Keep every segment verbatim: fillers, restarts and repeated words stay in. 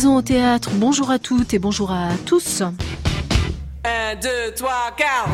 Maison au théâtre, bonjour à toutes et bonjour à tous. Un, deux, trois, quatre.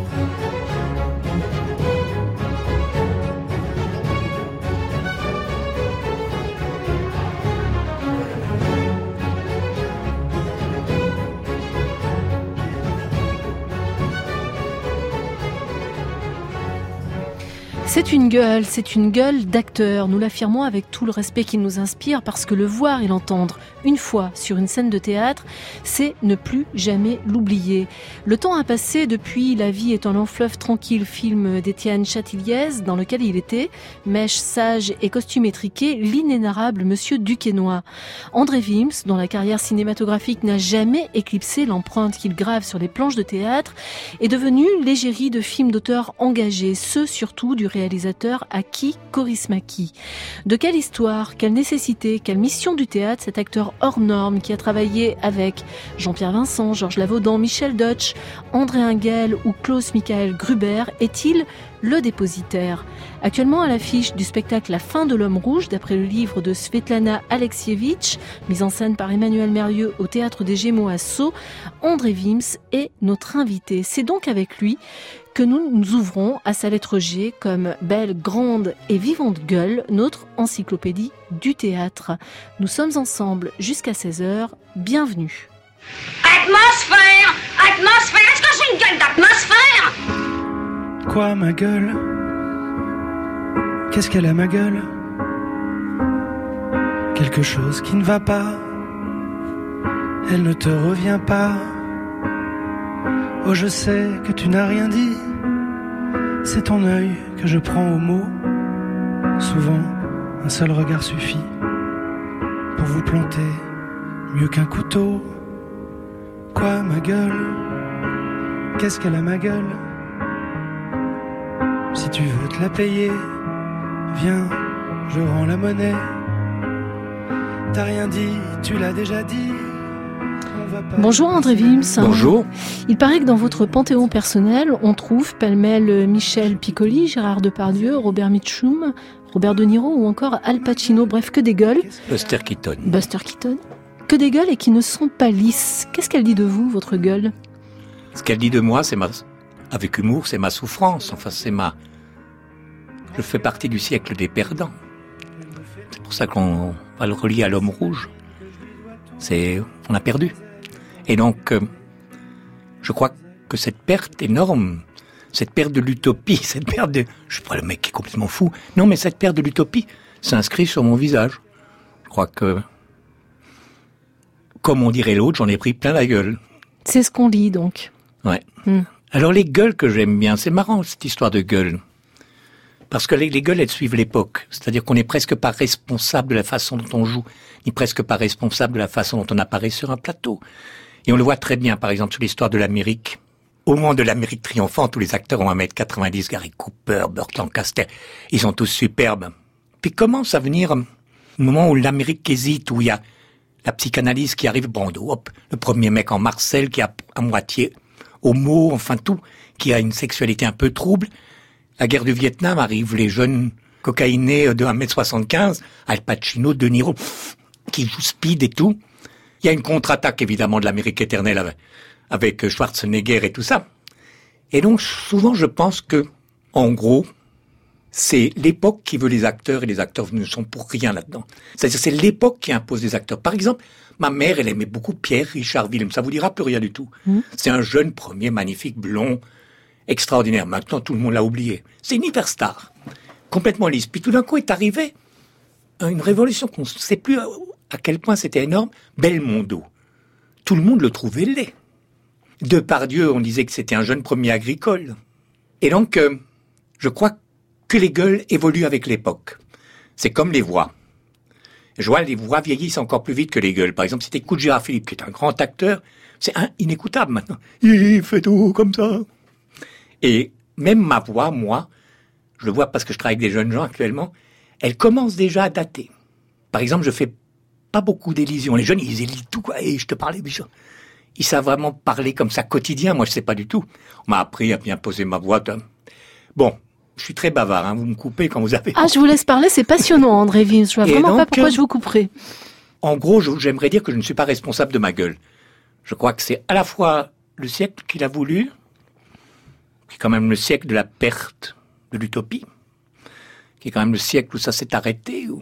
C'est une gueule, c'est une gueule d'acteur. Nous l'affirmons avec tout le respect qui nous inspire parce que le voir et l'entendre une fois sur une scène de théâtre, c'est ne plus jamais l'oublier. Le temps a passé depuis La vie est un long fleuve tranquille, film d'Étienne Châtilliez, dans lequel il était, mèche sage et costume étriqué, l'inénarrable Monsieur Duquesnoy. André Wims, dont la carrière cinématographique n'a jamais éclipsé l'empreinte qu'il grave sur les planches de théâtre, est devenu l'égérie de films d'auteurs engagés, ceux surtout du réalisateur Aki Kaurismäki. De quelle histoire, quelle nécessité, quelle mission du théâtre cet acteur hors norme qui a travaillé avec Jean-Pierre Vincent, Georges Lavaudan, Michel Deutsch, André Ingel ou Klaus-Michael Gruber est-il le dépositaire? Actuellement à l'affiche du spectacle La fin de l'homme rouge, d'après le livre de Svetlana Alexievitch, mise en scène par Emmanuel Mérieux au Théâtre des Gémeaux à Sceaux, André Wims est notre invité. C'est donc avec lui que nous nous ouvrons à sa lettre G comme belle, grande et vivante gueule, notre encyclopédie du théâtre. Nous sommes ensemble jusqu'à seize heures. Bienvenue. Atmosphère! Atmosphère! Est-ce que j'ai une gueule d'atmosphère? Quoi, ma gueule? Qu'est-ce qu'elle a, ma gueule? Quelque chose qui ne va pas. Elle ne te revient pas. Oh, je sais que tu n'as rien dit. C'est ton œil que je prends au mot. Souvent, un seul regard suffit pour vous planter mieux qu'un couteau. Quoi, ma gueule? Qu'est-ce qu'elle a, ma gueule? Si tu veux te la payer, viens, je rends la monnaie. T'as rien dit, tu l'as déjà dit. Bonjour André Wims. Bonjour. Il paraît que dans votre panthéon personnel, on trouve pêle-mêle Michel Piccoli, Gérard Depardieu, Robert Mitchum, Robert De Niro ou encore Al Pacino. Bref, que des gueules. Buster Keaton. Buster Keaton. Que des gueules et qui ne sont pas lisses. Qu'est-ce qu'elle dit de vous, votre gueule? Ce qu'elle dit de moi, c'est ma... avec humour, c'est ma souffrance. Enfin, c'est ma... Je fais partie du siècle des perdants. C'est pour ça qu'on va le relier à l'homme rouge. C'est... On a perdu. Et donc, euh, je crois que cette perte énorme, cette perte de l'utopie, cette perte de... Je suis pas le mec qui est complètement fou. Non, mais cette perte de l'utopie s'inscrit sur mon visage. Je crois que, comme on dirait l'autre, j'en ai pris plein la gueule. C'est ce qu'on lit, donc. Ouais. Mm. Alors, les gueules que j'aime bien, c'est marrant, cette histoire de gueule. Parce que les, les gueules, elles suivent l'époque. C'est-à-dire qu'on n'est presque pas responsable de la façon dont on joue, ni presque pas responsable de la façon dont on apparaît sur un plateau. Et on le voit très bien, par exemple, sur l'histoire de l'Amérique. Au moment de l'Amérique triomphante, tous les acteurs ont un mètre quatre-vingt-dix, Gary Cooper, Burt Lancaster, ils sont tous superbes. Puis commence à venir un moment où l'Amérique hésite, où il y a la psychanalyse qui arrive, Brando, hop, le premier mec en Marcel qui a à moitié homo, enfin tout, qui a une sexualité un peu trouble. La guerre du Vietnam arrive, les jeunes cocaïnés de un mètre soixante-quinze, Al Pacino, De Niro, qui jouent speed et tout. Il y a une contre-attaque, évidemment, de l'Amérique éternelle avec Schwarzenegger et tout ça. Et donc, souvent, je pense que, en gros, c'est l'époque qui veut les acteurs et les acteurs ne sont pour rien là-dedans. C'est-à-dire, c'est l'époque qui impose les acteurs. Par exemple, ma mère, elle aimait beaucoup Pierre Richard Willem. Ça vous dira plus rien du tout. Mmh. C'est un jeune premier, magnifique, blond, extraordinaire. Maintenant, tout le monde l'a oublié. C'est une hyperstar. Complètement lisse. Puis tout d'un coup est arrivé une révolution qu'on ne sait plus à quel point c'était énorme. Belmondo. Tout le monde le trouvait laid. Depardieu, on disait que c'était un jeune premier agricole. Et donc, euh, je crois que les gueules évoluent avec l'époque. C'est comme les voix. Je vois, les voix vieillissent encore plus vite que les gueules. Par exemple, si t'écoutes Gérard Philippe, qui est un grand acteur, c'est un, inécoutable maintenant. Il fait tout comme ça. Et même ma voix, moi, je le vois parce que je travaille avec des jeunes gens actuellement, elle commence déjà à dater. Par exemple, je fais pas beaucoup d'élisions. Les jeunes, ils élisent tout, quoi. Et je te parlais, bichon. Ils savent vraiment parler comme ça quotidien. Moi, je sais pas du tout. On m'a appris à bien poser ma voix. Bon, je suis très bavard, hein. Vous me coupez quand vous avez... Ah, je vous laisse parler, c'est passionnant, André Wims. Je vois et vraiment donc, pas pourquoi je vous couperai. En gros, je, j'aimerais dire que je ne suis pas responsable de ma gueule. Je crois que c'est à la fois le siècle qu'il a voulu, qui est quand même le siècle de la perte de l'utopie, qui est quand même le siècle où ça s'est arrêté, où...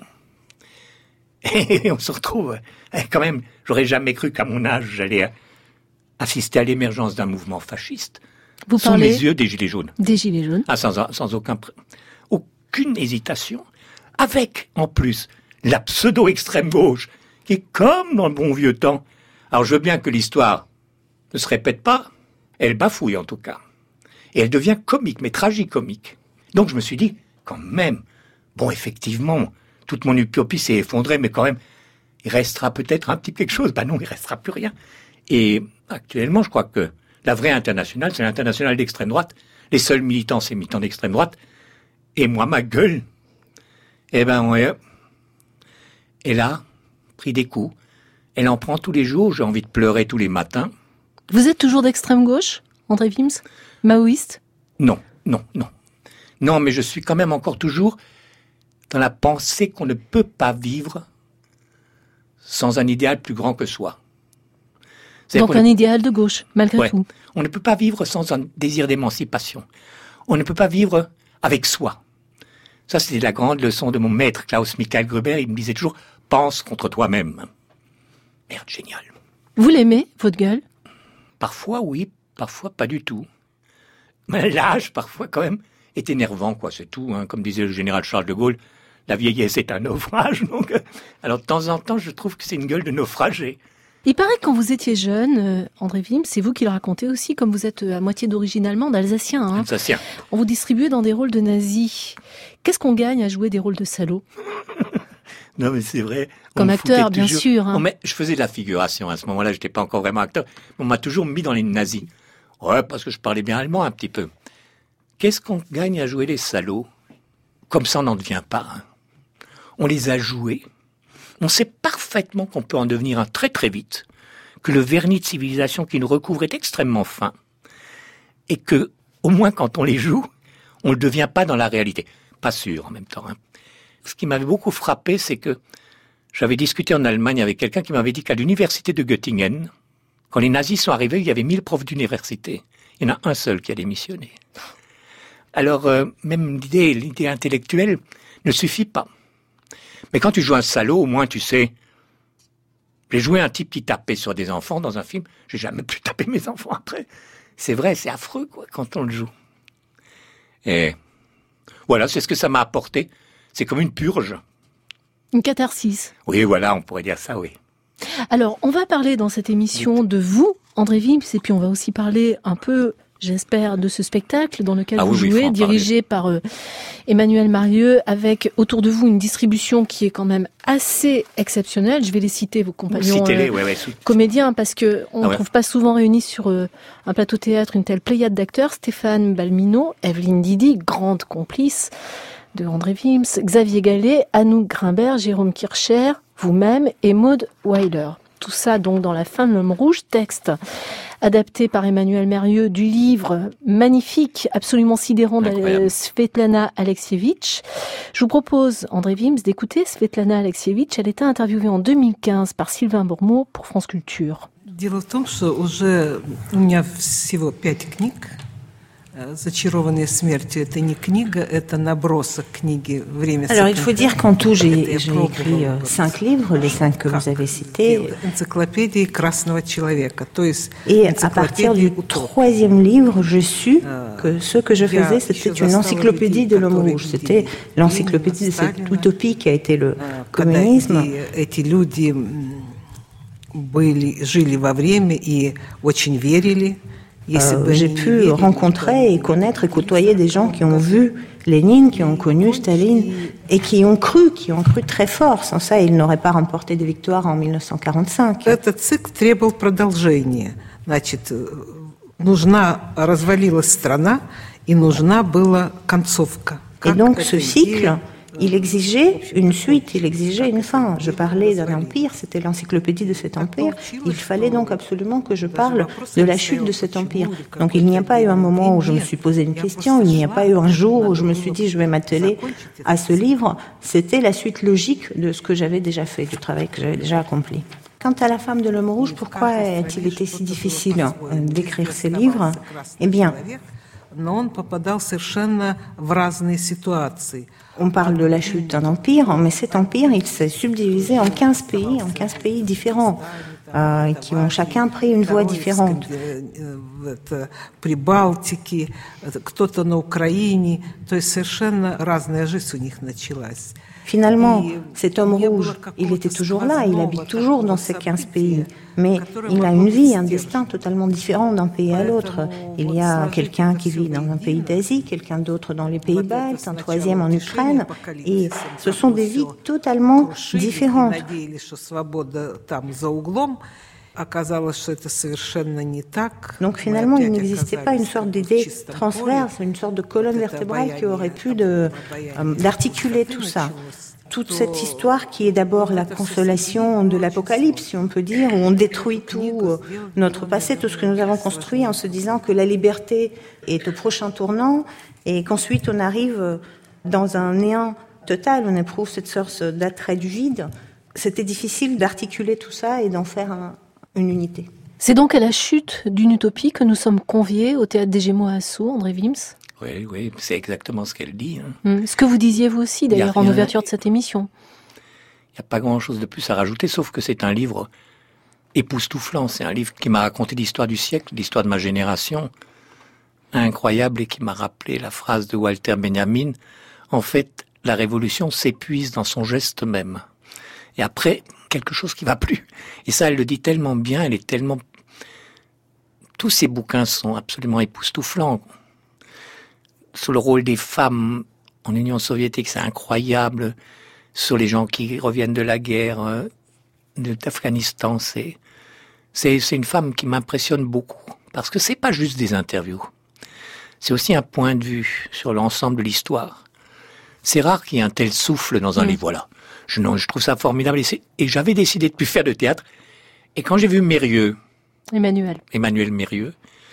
et on se retrouve quand même, j'aurais jamais cru qu'à mon âge, j'allais assister à l'émergence d'un mouvement fasciste. Vous sous parlez les yeux des Gilets jaunes. Des Gilets jaunes. Ah, sans, sans aucun, aucune hésitation, avec en plus la pseudo-extrême gauche, qui est comme dans le bon vieux temps. Alors je veux bien que l'histoire ne se répète pas, elle bafouille en tout cas. Et elle devient comique, mais tragicomique. Donc je me suis dit, quand même, bon effectivement, toute mon utopie s'est effondrée, mais quand même, il restera peut-être un petit quelque chose. Ben non, il restera plus rien. Et actuellement, je crois que la vraie internationale, c'est l'internationale d'extrême droite. Les seuls militants, c'est les militants d'extrême droite. Et moi, ma gueule, eh ben, ouais, elle a pris des coups. Elle en prend tous les jours. J'ai envie de pleurer tous les matins. Vous êtes toujours d'extrême gauche, André Wims? Maoïste? Non, non, non. Non, mais je suis quand même encore toujours dans la pensée qu'on ne peut pas vivre sans un idéal plus grand que soi. Donc un ne... idéal de gauche, malgré ouais. tout. On ne peut pas vivre sans un désir d'émancipation. On ne peut pas vivre avec soi. Ça, c'était la grande leçon de mon maître, Klaus Michael Gruber. Il me disait toujours, pense contre toi-même. Merde, génial. Vous l'aimez, votre gueule? Parfois, oui. Parfois, pas du tout. Mais l'âge, parfois, quand même, est énervant, quoi. C'est tout, hein. Comme disait le général Charles de Gaulle, la vieillesse est un naufrage. Donc, euh, alors, de temps en temps, je trouve que c'est une gueule de naufragé. Il paraît que quand vous étiez jeune, euh, André Wims, c'est vous qui le racontez aussi, comme vous êtes à moitié d'origine allemande, alsacien. Hein. Alsacien. On vous distribuait dans des rôles de nazis. Qu'est-ce qu'on gagne à jouer des rôles de salauds? Non, mais c'est vrai. Comme acteur, bien toujours... sûr. Hein. met... Je faisais de la figuration. À ce moment-là, j'étais pas encore vraiment acteur. On m'a toujours mis dans les nazis. Ouais, parce que je parlais bien allemand un petit peu. Qu'est-ce qu'on gagne à jouer les salauds? Comme ça, on n'en devient pas. Hein. On les a joués. On sait parfaitement qu'on peut en devenir un très très vite, que le vernis de civilisation qui nous recouvre est extrêmement fin, et que, au moins quand on les joue, on ne le devient pas dans la réalité. Pas sûr en même temps. Hein. Ce qui m'avait beaucoup frappé, c'est que j'avais discuté en Allemagne avec quelqu'un qui m'avait dit qu'à l'université de Göttingen, quand les nazis sont arrivés, il y avait mille profs d'université. Il y en a un seul qui a démissionné. Alors, euh, même l'idée, l'idée intellectuelle ne suffit pas. Mais quand tu joues un salaud, au moins tu sais... J'ai joué un type qui tapait sur des enfants dans un film. J'ai jamais pu taper mes enfants après. C'est vrai, c'est affreux, quoi, quand on le joue. Et voilà, c'est ce que ça m'a apporté. C'est comme une purge. Une catharsis. Oui, voilà, on pourrait dire ça, oui. Alors, on va parler dans cette émission de vous, André Wims, et puis on va aussi parler un peu... J'espère, de ce spectacle dans lequel ah vous oui, jouez, oui, dirigé par euh, Emmanuel Marieux, avec autour de vous une distribution qui est quand même assez exceptionnelle. Je vais les citer, vos compagnons euh, ouais, ouais, comédiens, parce que on ne ah ouais. trouve pas souvent réunis sur euh, un plateau théâtre une telle pléiade d'acteurs. Stéphane Balmino, Evelyne Didi, grande complice de André Wims, Xavier Gallet, Anouk Grimbert, Jérôme Kircher, vous-même et Maud Weiler. Tout ça donc dans La fin de l'homme rouge, texte adapté par Emmanuel Marieux du livre magnifique, absolument sidérant de Svetlana Alexievitch. Je vous propose, André Wims, d'écouter Svetlana Alexievitch. Elle était interviewée en deux mille quinze par Sylvain Bourmeau pour France Culture. Дело в том, что уже у меня всего пять книг. «Зачарованные смертью» — это не книга, это набросок книги «Время». Alors, il faut dire qu'en tout, j'ai, j'ai écrit euh, cinq livres, les cinq que vous avez cités. Энциклопедии красного человека, то есть Et à partir du troisième livre, je sus que ce que je faisais, c'était une encyclopédie de l'homme rouge. C'était l'encyclopédie de cette utopie qui a été le communisme. Эти люди были, жили во время и очень верили. Euh, j'ai pu rencontrer et connaître et côtoyer des gens qui ont vu Lénine, qui ont connu Staline et qui ont cru, qui ont cru très fort. Sans ça, ils n'auraient pas remporté de victoire en dix-neuf cent quarante-cinq. Этот цикл требовал продолжения. Значит, нужна развалилась страна и нужна была концовка. Et donc, ce cycle, il exigeait une suite, il exigeait une fin. Je parlais d'un empire, c'était l'encyclopédie de cet empire. Il fallait donc absolument que je parle de la chute de cet empire. Donc il n'y a pas eu un moment où je me suis posé une question, il n'y a pas eu un jour où je me suis dit je vais m'atteler à ce livre. C'était la suite logique de ce que j'avais déjà fait, du travail que j'avais déjà accompli. Quant à La femme de l'homme rouge, pourquoi a-t-il été si difficile d'écrire ces livres ? Eh bien, on parle de la chute d'un empire, mais cet empire, il s'est subdivisé en quinze pays, en quinze pays différents, euh, qui ont chacun pris une voie différente. Finalement, cet homme rouge, il était toujours là, il habite toujours dans ces quinze pays, mais il a une vie, un destin totalement différent d'un pays à l'autre. Il y a quelqu'un qui vit dans un pays d'Asie, quelqu'un d'autre dans les pays baltes, un troisième en Ukraine, et ce sont des vies totalement différentes. Donc finalement, il n'existait pas une sorte d'idée transverse, une sorte de colonne vertébrale qui aurait pu de, euh, d'articuler tout ça. Toute cette histoire qui est d'abord la consolation de l'apocalypse, si on peut dire, où on détruit tout euh, notre passé, tout ce que nous avons construit en se disant que la liberté est au prochain tournant et qu'ensuite on arrive dans un néant total, on éprouve cette sorte d'attrait du vide. C'était difficile d'articuler tout ça et d'en faire un une unité. C'est donc à la chute d'une utopie que nous sommes conviés au Théâtre des Gémeaux à Assou, André Wims. Oui, oui, c'est exactement ce qu'elle dit. Hein. Mmh. Ce que vous disiez vous aussi, d'ailleurs, en ouverture de cette émission. Il n'y a pas grand-chose de plus à rajouter, sauf que c'est un livre époustouflant. C'est un livre qui m'a raconté l'histoire du siècle, l'histoire de ma génération, incroyable, et qui m'a rappelé la phrase de Walter Benjamin. En fait, la révolution s'épuise dans son geste même. Et après, quelque chose qui va plus. Et ça, elle le dit tellement bien, elle est tellement... Tous ces bouquins sont absolument époustouflants. Sur le rôle des femmes en Union soviétique, c'est incroyable. Sur les gens qui reviennent de la guerre euh, d'Afghanistan, c'est, c'est, c'est une femme qui m'impressionne beaucoup. Parce que c'est pas juste des interviews. C'est aussi un point de vue sur l'ensemble de l'histoire. C'est rare qu'il y ait un tel souffle dans un mmh. livre, voilà. Je, non, je trouve ça formidable. Et, et j'avais décidé de plus faire de théâtre. Et quand j'ai vu Mérieux, Emmanuel, Emmanuel Mérieux,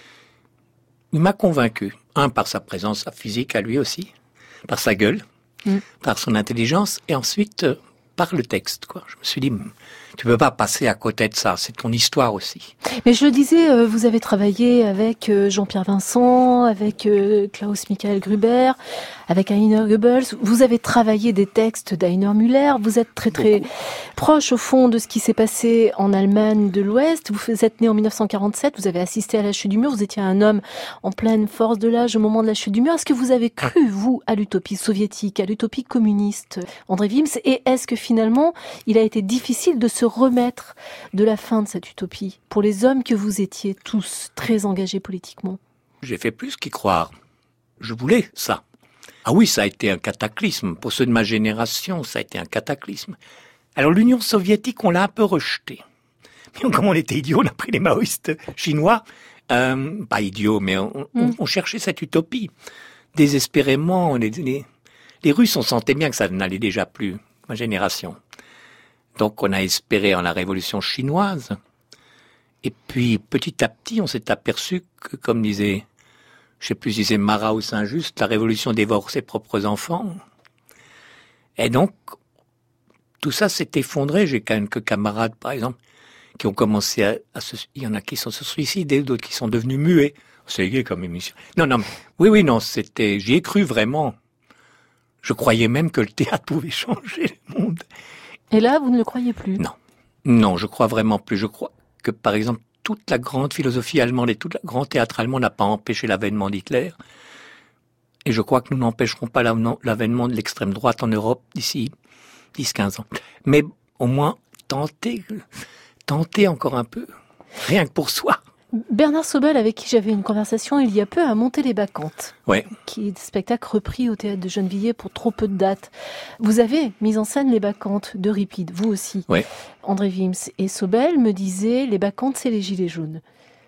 il m'a convaincu. Un, par sa présence, sa physique à lui aussi, par sa gueule, mm. par son intelligence, et ensuite euh, par le texte, quoi. Je me suis dit, tu peux pas passer à côté de ça, c'est ton histoire aussi. Mais je le disais, vous avez travaillé avec Jean-Pierre Vincent, avec Klaus-Michael Gruber, avec Heiner Goebbels. Vous avez travaillé des textes d'Heiner Müller. Vous êtes très très Beaucoup. proche au fond de ce qui s'est passé en Allemagne de l'Ouest. Vous êtes né en mille neuf cent quarante-sept, vous avez assisté à la chute du mur. Vous étiez un homme en pleine force de l'âge au moment de la chute du mur. Est-ce que vous avez cru, vous, à l'utopie soviétique, à l'utopie communiste, André Wims? Et est-ce que finalement, il a été difficile de se remettre de la fin de cette utopie pour les hommes que vous étiez tous très engagés politiquement? J'ai fait plus qu'y croire. Je voulais ça. Ah oui, ça a été un cataclysme. Pour ceux de ma génération, ça a été un cataclysme. Alors l'Union soviétique, on l'a un peu rejetée. Mais comme on était idiots, on a pris les maoïstes chinois. Euh, pas idiots, mais on, mm. on, on cherchait cette utopie. Désespérément, les, les, les Russes, on sentait bien que ça n'allait déjà plus. Ma génération. Donc on a espéré en la révolution chinoise. Et puis petit à petit, on s'est aperçu que, comme disait, je sais plus si c'est Marat ou Saint-Just, la révolution dévore ses propres enfants. Et donc, tout ça s'est effondré. J'ai quelques camarades, par exemple, qui ont commencé à, à se... Il y en a qui sont se suicidés, d'autres qui sont devenus muets. C'est gay comme émission. Non, non, mais, oui, oui, non, c'était... J'y ai cru vraiment. Je croyais même que le théâtre pouvait changer le monde. Et là, vous ne le croyez plus? Non. Non, je crois vraiment plus. Je crois que, par exemple, toute la grande philosophie allemande et tout le grand théâtre allemand n'a pas empêché l'avènement d'Hitler. Et je crois que nous n'empêcherons pas l'avènement de l'extrême droite en Europe d'ici dix à quinze ans. Mais au moins, tenter, tenter encore un peu. Rien que pour soi. Bernard Sobel, avec qui j'avais une conversation il y a peu, a monté Les Bacchantes, ouais. qui est un spectacle repris au Théâtre de Gennevilliers pour trop peu de dates. Vous avez mis en scène Les Bacchantes d'Euripide, vous aussi, ouais. André Wims. Et Sobel me disait, Les Bacchantes, c'est les Gilets jaunes.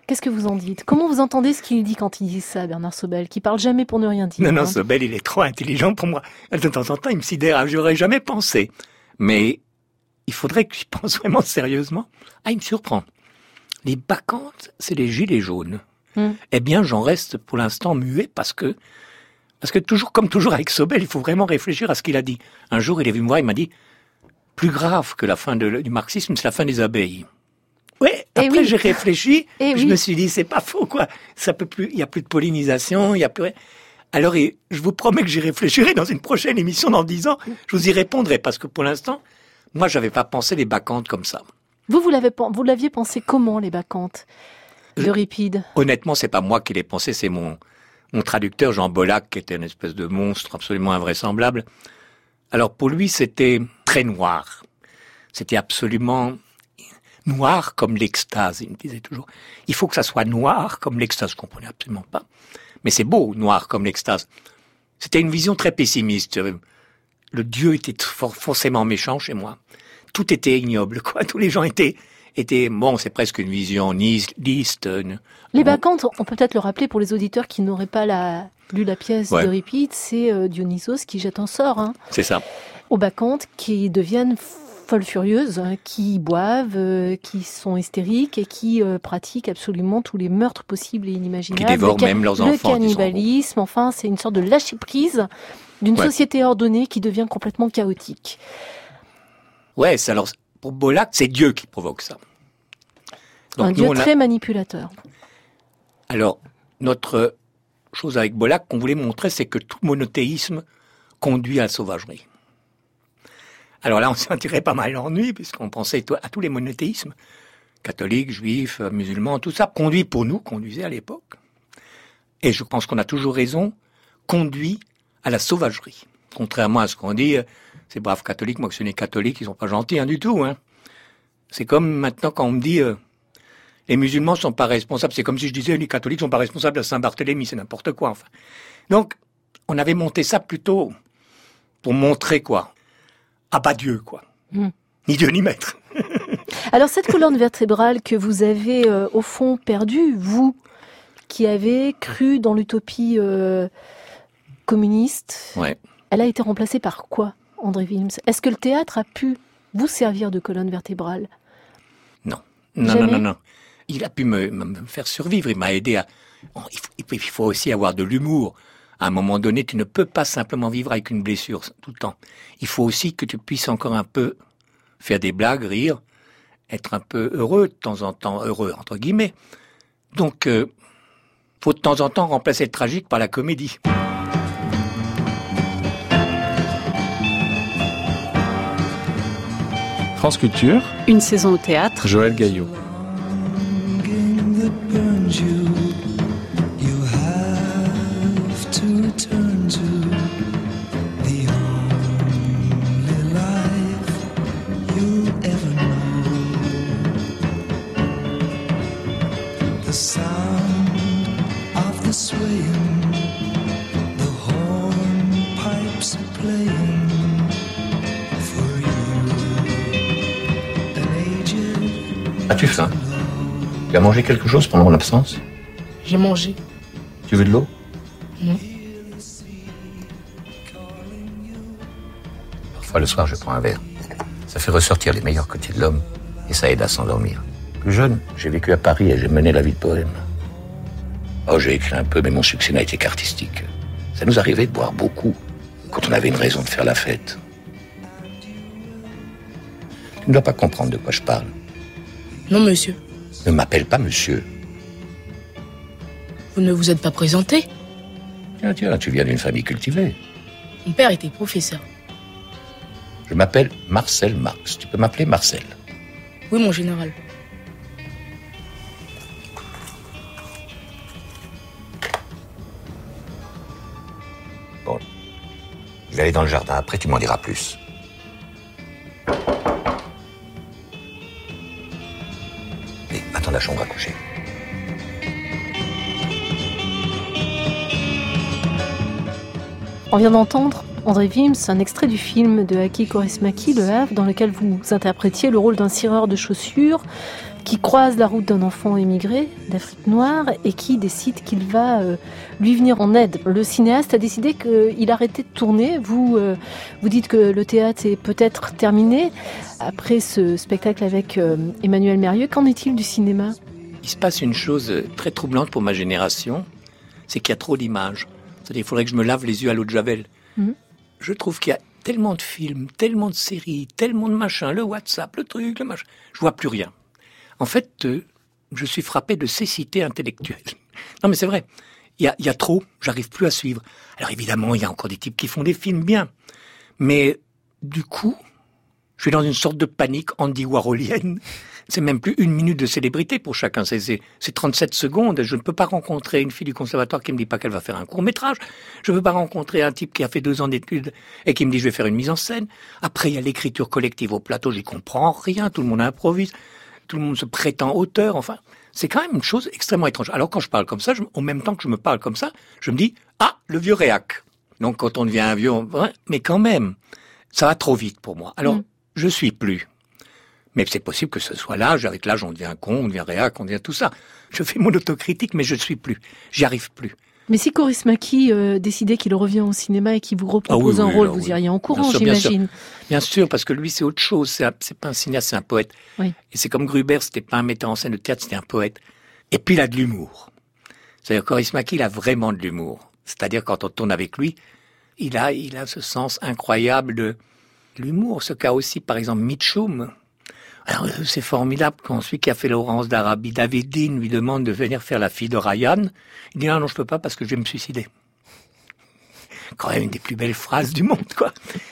Qu'est-ce que vous en dites? Comment vous entendez ce qu'il dit quand il dit ça, Bernard Sobel, qui parle jamais pour ne rien dire? Non, non, hein. Sobel, il est trop intelligent pour moi. De temps en temps, il me sidère, j'aurais jamais pensé. Mais il faudrait que j'y pense vraiment sérieusement. Ah, il me surprend. Les bacchantes, c'est les gilets jaunes. Mm. Eh bien, j'en reste pour l'instant muet parce que, parce que toujours, comme toujours avec Sobel, il faut vraiment réfléchir à ce qu'il a dit. Un jour, il est venu me voir, il m'a dit, plus grave que la fin de, du marxisme, c'est la fin des abeilles. Ouais, après oui. j'ai réfléchi, et je oui. me suis dit c'est pas faux quoi, ça peut plus, il y a plus de pollinisation, il y a plus. Alors et, je vous promets que j'y réfléchirai dans une prochaine émission dans dix ans, je vous y répondrai parce que pour l'instant, moi j'avais pas pensé les bacchantes comme ça. Vous vous l'avez vous l'aviez pensé comment les bacchantes d'Euripide? Honnêtement, c'est pas moi qui l'ai pensé, c'est mon mon traducteur Jean Bollack qui était une espèce de monstre absolument invraisemblable. Alors pour lui, c'était très noir. C'était absolument noir comme l'extase, il me disait toujours. Il faut que ça soit noir comme l'extase, je comprenais absolument pas. Mais c'est beau, noir comme l'extase. C'était une vision très pessimiste. Le Dieu était forcément méchant chez moi. Tout était ignoble, quoi. Tous les gens étaient, étaient, bon, c'est presque une vision nihiliste. Les bacchantes, on peut peut-être le rappeler pour les auditeurs qui n'auraient pas la, lu la pièce ouais. d'Euripide, c'est euh, Dionysos qui jette un sort, hein. C'est ça. Aux bacchantes qui deviennent folles furieuses, qui boivent, euh, qui sont hystériques et qui euh, pratiquent absolument tous les meurtres possibles et inimaginables. Qui dévorent même leurs enfants. Le cannibalisme, enfin, c'est une sorte de lâcher-prise d'une ouais. société ordonnée qui devient complètement chaotique. Ouais, c'est alors, pour Bollack, c'est Dieu qui provoque ça. Donc, un Dieu très a... manipulateur. Alors, notre chose avec Bollack qu'on voulait montrer, c'est que tout monothéisme conduit à la sauvagerie. Alors là, on s'en tirait pas mal l'ennui, puisqu'on pensait à tous les monothéismes, catholiques, juifs, musulmans, tout ça, conduit pour nous, conduisait à l'époque. Et je pense qu'on a toujours raison, conduit à la sauvagerie. Contrairement à ce qu'on dit, ces braves catholiques, moi que je suis né catholique, ils sont pas gentils, hein, du tout, hein. C'est comme maintenant quand on me dit, euh, les musulmans sont pas responsables, c'est comme si je disais, les catholiques sont pas responsables de Saint-Barthélemy, c'est n'importe quoi, enfin. Donc, on avait monté ça plutôt pour montrer quoi? Ah pas Dieu, quoi. Mmh. Ni Dieu ni maître. Alors cette colonne vertébrale que vous avez euh, au fond perdue, vous qui avez cru dans l'utopie euh, communiste, ouais. elle a été remplacée par quoi, André Wilms? Est-ce que le théâtre a pu vous servir de colonne vertébrale? Non, non, Jamais? non, non, non. Il a pu me, me faire survivre, il m'a aidé à... Il faut, il faut aussi avoir de l'humour. À un moment donné, tu ne peux pas simplement vivre avec une blessure tout le temps. Il faut aussi que tu puisses encore un peu faire des blagues, rire, être un peu heureux de temps en temps, heureux entre guillemets. Donc, euh, faut de temps en temps remplacer le tragique par la comédie. France Culture. Une saison au théâtre. Joël Gaillot. As-tu faim? Tu as mangé quelque chose pendant mon absence? J'ai mangé. Tu veux de l'eau? Non. Parfois le soir je prends un verre. Ça fait ressortir les meilleurs côtés de l'homme et ça aide à s'endormir. Plus jeune, j'ai vécu à Paris et j'ai mené la vie de poème. Oh, j'ai écrit un peu, mais mon succès n'a été qu'artistique. Ça nous arrivait de boire beaucoup quand on avait une raison de faire la fête. Tu ne dois pas comprendre de quoi je parle. Non, monsieur. Ne m'appelle pas monsieur. Vous ne vous êtes pas présenté? Tiens, tiens, tu viens d'une famille cultivée. Mon père était professeur. Je m'appelle Marcel Marx. Tu peux m'appeler Marcel? Oui, mon général. Bon. Je vais aller dans le jardin. Après, tu m'en diras plus. Dans la chambre à coucher. On vient d'entendre, André Wilms, un extrait du film de Aki Kaurismäki, Le Havre, dans lequel vous interprétiez le rôle d'un cireur de chaussures qui croise la route d'un enfant émigré d'Afrique noire et qui décide qu'il va euh, lui venir en aide. Le cinéaste a décidé qu'il arrêtait de tourner. Vous, euh, vous dites que le théâtre est peut-être terminé. Après ce spectacle avec euh, Emmanuel Mérieux, qu'en est-il du cinéma ? Il se passe une chose très troublante pour ma génération, c'est qu'il y a trop d'images. C'est-à-dire qu'il faudrait que je me lave les yeux à l'eau de Javel. Mmh. Je trouve qu'il y a tellement de films, tellement de séries, tellement de machins, le WhatsApp, le truc, le machin. Je vois plus rien. En fait, euh, je suis frappé de cécité intellectuelle. Non, mais c'est vrai. Il y a, il y a trop, j'arrive plus à suivre. Alors évidemment, il y a encore des types qui font des films bien. Mais du coup, je suis dans une sorte de panique Andy Warholienne. C'est même plus une minute de célébrité pour chacun. C'est, c'est, c'est trente-sept secondes. Je ne peux pas rencontrer une fille du conservatoire qui me dit pas qu'elle va faire un court-métrage. Je ne peux pas rencontrer un type qui a fait deux ans d'études et qui me dit je vais faire une mise en scène. Après, il y a l'écriture collective au plateau. J'y comprends rien. Tout le monde improvise. Tout le monde se prétend auteur. Enfin, c'est quand même une chose extrêmement étrange. Alors, quand je parle comme ça, je, en même temps que je me parle comme ça, je me dis ah, le vieux réac. Donc, quand on devient un vieux, on, mais quand même, ça va trop vite pour moi. Alors, mmh. je suis plus. Mais c'est possible que ce soit l'âge. Avec l'âge, on devient con, on devient réac, on devient tout ça. Je fais mon autocritique, mais je ne suis plus. J'y arrive plus. Mais si Kaurismäki euh, décidait qu'il revient au cinéma et qu'il vous repropose ah oui, oui, un rôle, vous oui. iriez en courant, sûr, j'imagine. Bien sûr. bien sûr, parce que lui, c'est autre chose. C'est, un, c'est pas un cinéaste, c'est un poète. Oui. Et c'est comme Gruber, c'était pas un metteur en scène de théâtre, c'était un poète. Et puis, il a de l'humour. C'est-à-dire, Kaurismäki, il a vraiment de l'humour. C'est-à-dire, quand on tourne avec lui, il a, il a ce sens incroyable de l'humour. Ce qu'a aussi, par exemple, Mitchum. Alors, c'est formidable quand celui qui a fait Laurence d'Arabie, David Dean, lui demande de venir faire la fille de Ryan. Il dit non, non, je peux pas parce que je vais me suicider. Quand même une des plus belles phrases du monde, quoi.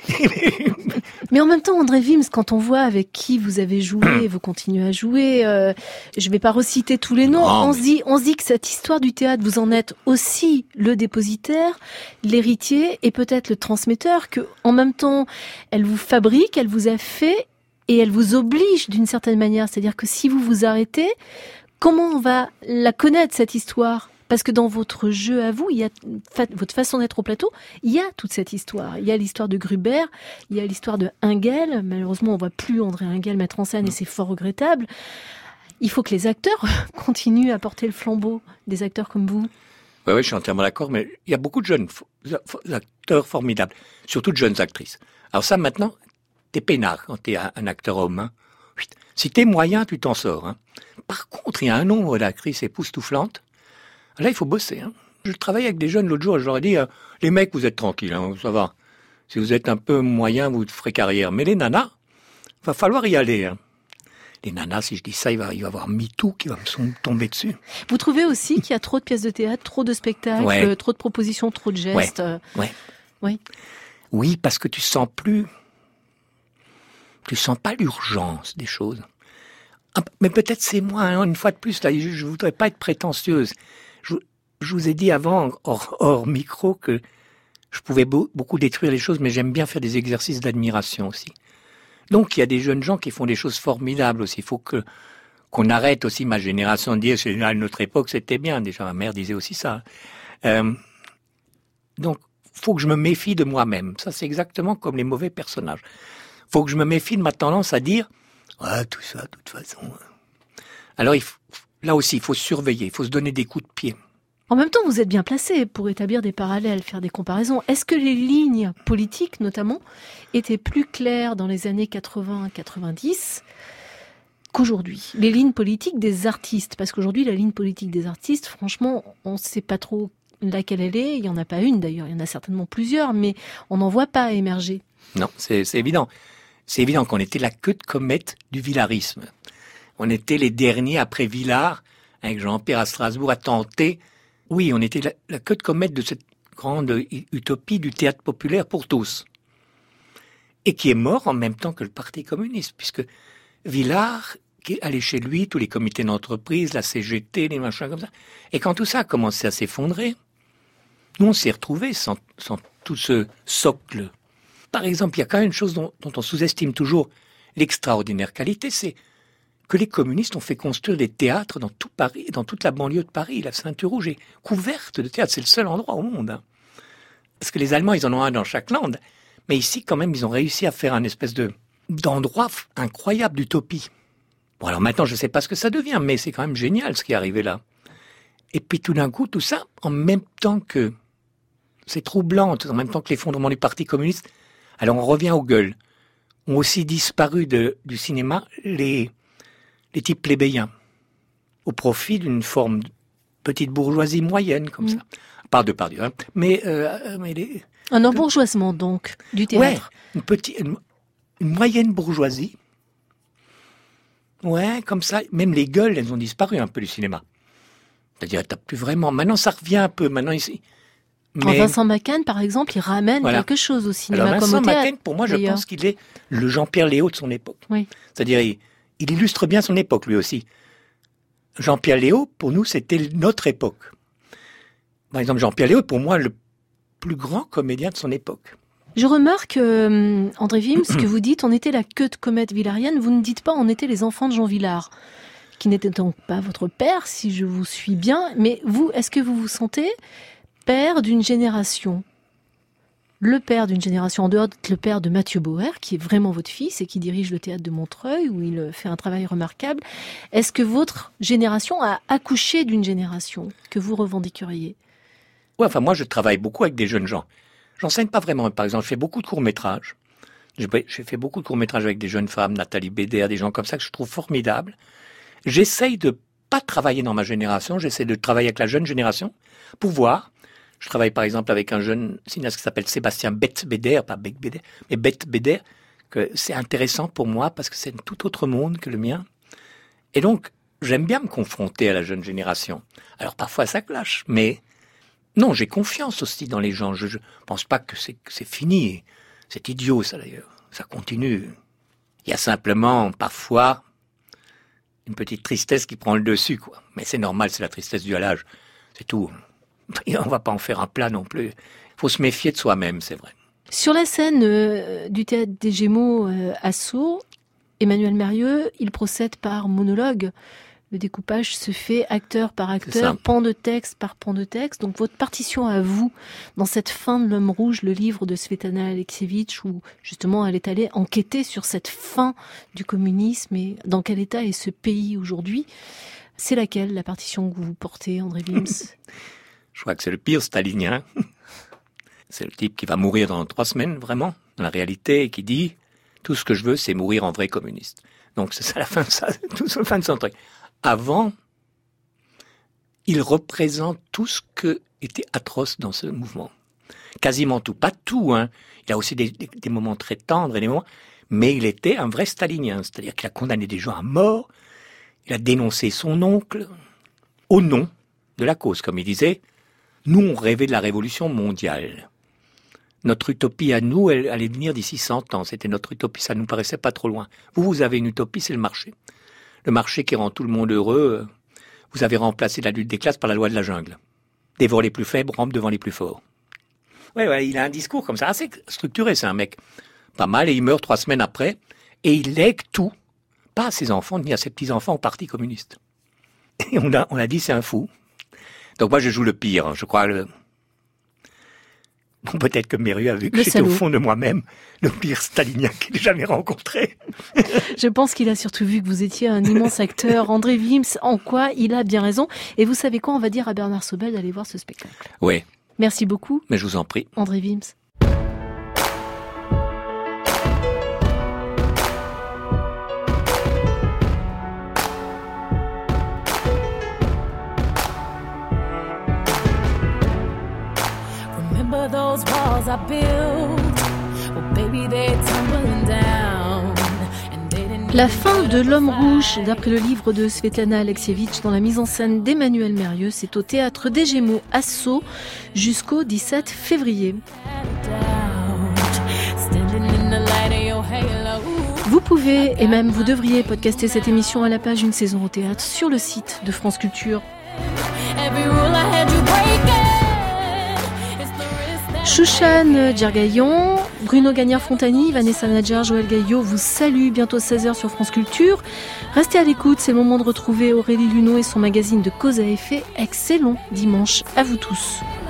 Mais en même temps, André Wims, quand on voit avec qui vous avez joué, vous continuez à jouer, euh, je vais pas reciter tous les noms, non, on, mais... se dit, on se dit que cette histoire du théâtre, vous en êtes aussi le dépositaire, l'héritier et peut-être le transmetteur, que en même temps, elle vous fabrique, elle vous a fait et elle vous oblige d'une certaine manière. C'est-à-dire que si vous vous arrêtez, comment on va la connaître, cette histoire ? Parce que dans votre jeu à vous, il y a votre façon d'être au plateau, il y a toute cette histoire. Il y a l'histoire de Gruber, il y a l'histoire de Ingel. Malheureusement, on voit plus André Ingel mettre en scène et c'est fort regrettable. Il faut que les acteurs continuent à porter le flambeau, des acteurs comme vous. Oui, oui, je suis entièrement d'accord, mais il y a beaucoup de jeunes acteurs formidables, surtout de jeunes actrices. Alors ça, maintenant, t'es peinard quand t'es un acteur homme. Hein. Si t'es moyen, tu t'en sors. Hein. Par contre, il y a un nombre d'actrices époustouflantes. Là, il faut bosser. Hein. Je travaillais avec des jeunes l'autre jour, je leur ai dit, euh, les mecs, vous êtes tranquilles, hein, ça va. Si vous êtes un peu moyen, vous ferez carrière. Mais les nanas, va falloir y aller. Hein. Les nanas, si je dis ça, il va, il va y avoir MeToo qui va me tomber dessus. Vous trouvez aussi qu'il y a trop de pièces de théâtre, trop de spectacles, ouais. euh, trop de propositions, trop de gestes ouais. Ouais. Oui. Oui, parce que tu sens plus... Tu sens pas l'urgence des choses. Ah, mais peut-être c'est moi, hein, une fois de plus, là, je, je voudrais pas être prétentieuse. Je, je vous ai dit avant, hors, hors micro, que je pouvais beau, beaucoup détruire les choses, mais j'aime bien faire des exercices d'admiration aussi. Donc, il y a des jeunes gens qui font des choses formidables aussi. Il faut que, qu'on arrête aussi, ma génération, de dire, c'est, à notre époque, c'était bien. Déjà, ma mère disait aussi ça. Euh, donc, faut que je me méfie de moi-même. Ça, c'est exactement comme les mauvais personnages. Faut que je me méfie de ma tendance à dire, ah, tout ça, de toute façon. Alors, il faut, là aussi, il faut surveiller, il faut se donner des coups de pied. En même temps, vous êtes bien placé pour établir des parallèles, faire des comparaisons. Est-ce que les lignes politiques, notamment, étaient plus claires dans les années quatre-vingts quatre-vingt-dix qu'aujourd'hui ? Les lignes politiques des artistes, parce qu'aujourd'hui, la ligne politique des artistes, franchement, on ne sait pas trop laquelle elle est. Il n'y en a pas une, d'ailleurs. Il y en a certainement plusieurs, mais on n'en voit pas émerger. Non, c'est, c'est évident. C'est évident qu'on était la queue de comète du villarisme. On était les derniers après Villard, avec Jean-Pierre à Strasbourg, à tenter. Oui, on était la, la queue de comète de cette grande utopie du théâtre populaire pour tous. Et qui est mort en même temps que le Parti communiste, puisque Villard, qui est allé chez lui, tous les comités d'entreprise, la C G T, les machins comme ça. Et quand tout ça a commencé à s'effondrer, nous on s'est retrouvés sans, sans tout ce socle. Par exemple, il y a quand même une chose dont, dont on sous-estime toujours l'extraordinaire qualité, c'est que les communistes ont fait construire des théâtres dans tout Paris, dans toute la banlieue de Paris. La Ceinture Rouge est couverte de théâtres. C'est le seul endroit au monde. Hein. Parce que les Allemands, ils en ont un dans chaque land. Mais ici, quand même, ils ont réussi à faire un espèce de, d'endroit incroyable d'utopie. Bon, alors maintenant, je ne sais pas ce que ça devient, mais c'est quand même génial ce qui est arrivé là. Et puis tout d'un coup, tout ça, en même temps que c'est troublant, en même temps que l'effondrement du Parti communiste, alors on revient aux gueules. Ont aussi disparu de, du cinéma les, les types plébéiens, au profit d'une forme de petite bourgeoisie moyenne, comme mmh. ça. Pas de Pardieu, hein. Mais, euh, mais les... Un embourgeoisement, donc, du théâtre. Ouais, une petite, une, une moyenne bourgeoisie. Ouais, comme ça. Même les gueules, elles ont disparu un peu du cinéma. C'est-à-dire, t'as plus vraiment... Maintenant, ça revient un peu. Maintenant, ici... Mais... Vincent Macquin, par exemple, il ramène voilà. quelque chose au cinéma. Alors, comme Vincent au théâtre, Macquin, pour moi, je d'ailleurs. pense qu'il est le Jean-Pierre Léaud de son époque. Oui. C'est-à-dire, il, il illustre bien son époque, lui aussi. Jean-Pierre Léaud, pour nous, c'était notre époque. Par exemple, Jean-Pierre Léaud, pour moi, le plus grand comédien de son époque. Je remarque, euh, André Wims, que vous dites, on était la queue de comète villarienne. Vous ne dites pas, on était les enfants de Jean Vilar, qui n'était donc pas votre père, si je vous suis bien. Mais vous, est-ce que vous vous sentez père d'une génération, le père d'une génération, en dehors d'être le père de Mathieu Bauer, qui est vraiment votre fils et qui dirige le théâtre de Montreuil, où il fait un travail remarquable. Est-ce que votre génération a accouché d'une génération que vous revendiqueriez ? Ouais, enfin, moi, je travaille beaucoup avec des jeunes gens. J'enseigne pas vraiment. Par exemple, je fais beaucoup de courts-métrages. J'ai fait beaucoup de courts-métrages avec des jeunes femmes, Nathalie Bédère, des gens comme ça que je trouve formidables. J'essaye de pas travailler dans ma génération, j'essaie de travailler avec la jeune génération pour voir. Je travaille par exemple avec un jeune cinéaste qui s'appelle Sébastien Bette Bédère, pas Bec Bédère, mais Bette Bédère, que c'est intéressant pour moi parce que c'est un tout autre monde que le mien. Et donc, j'aime bien me confronter à la jeune génération. Alors parfois ça clash, mais non, j'ai confiance aussi dans les gens. Je, je pense pas que c'est, que c'est fini. C'est idiot ça d'ailleurs. Ça continue. Il y a simplement parfois une petite tristesse qui prend le dessus, quoi. Mais c'est normal, c'est la tristesse due à l'âge. C'est tout. Et on va pas en faire un plat non plus. Il faut se méfier de soi-même, c'est vrai. Sur la scène euh, du théâtre des Gémeaux euh, à Sceaux, Emmanuel Mérieux, il procède par monologue. Le découpage se fait acteur par acteur, pan de texte par pan de texte. Donc votre partition à vous, dans cette fin de L'Homme Rouge, le livre de Svetlana Alexievitch, où justement elle est allée enquêter sur cette fin du communisme et dans quel état est ce pays aujourd'hui, c'est laquelle, la partition que vous portez, André Wims ? Je crois que c'est le pire stalinien. C'est le type qui va mourir dans trois semaines, vraiment, dans la réalité, et qui dit « Tout ce que je veux, c'est mourir en vrai communiste ». Donc c'est ça la fin de ça, tout la fin de son truc. Avant, il représente tout ce qui était atroce dans ce mouvement. Quasiment tout. Pas tout, hein. Il a aussi des, des, des moments très tendres, et des moments, mais il était un vrai stalinien. C'est-à-dire qu'il a condamné des gens à mort, il a dénoncé son oncle, au nom de la cause, comme il disait. Nous, on rêvait de la révolution mondiale. Notre utopie à nous, elle allait venir d'ici cent ans. C'était notre utopie, ça ne nous paraissait pas trop loin. Vous, vous avez une utopie, c'est le marché. Le marché qui rend tout le monde heureux. Vous avez remplacé la lutte des classes par la loi de la jungle. Dévore les plus faibles, rampe devant les plus forts. Ouais, ouais, il a un discours comme ça, assez structuré, c'est un mec. Pas mal, et il meurt trois semaines après, et il lègue tout, pas à ses enfants, ni à ses petits-enfants au Parti communiste. Et on a, on a dit, c'est un fou. Donc moi, je joue le pire, je crois. Le... Bon, peut-être que Mérieux a vu que le j'étais salaud. Au fond de moi-même le pire stalinien qu'il ait jamais rencontré. Je pense qu'il a surtout vu que vous étiez un immense acteur. André Wims, en quoi il a bien raison. Et vous savez quoi, on va dire à Bernard Sobel d'aller voir ce spectacle. Oui. Merci beaucoup. Mais je vous en prie. André Wims. Those walls I built, well, baby, they're tumbling down. La fin de L'Homme Rouge, d'après le livre de Svetlana Alexievitch, dans la mise en scène d'Emmanuel Mérieux, c'est au Théâtre des Gémeaux à Sceaux jusqu'au dix-sept février. Vous pouvez, et même vous devriez, podcaster cette émission à la page Une saison au théâtre sur le site de France Culture. Chouchane Djergaillon, Bruno Gagnard-Fontani, Vanessa Nadjar, Joël Gaillot vous saluent. Bientôt seize heures sur France Culture. Restez à l'écoute, c'est le moment de retrouver Aurélie Luneau et son magazine de Cause à effet. Excellent dimanche à vous tous.